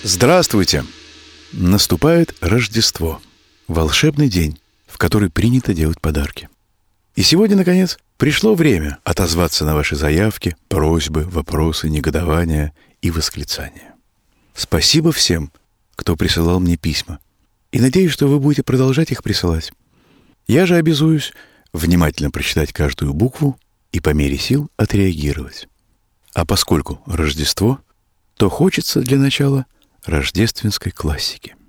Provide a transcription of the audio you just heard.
Здравствуйте! Наступает Рождество. Волшебный день, в который принято делать подарки. И сегодня, наконец, пришло время отозваться на ваши заявки, просьбы, вопросы, негодования и восклицания. Спасибо всем, кто присылал мне письма. И надеюсь, что вы будете продолжать их присылать. Я же обязуюсь внимательно прочитать каждую букву и по мере сил отреагировать. А поскольку Рождество, то хочется для начала рождественской классики.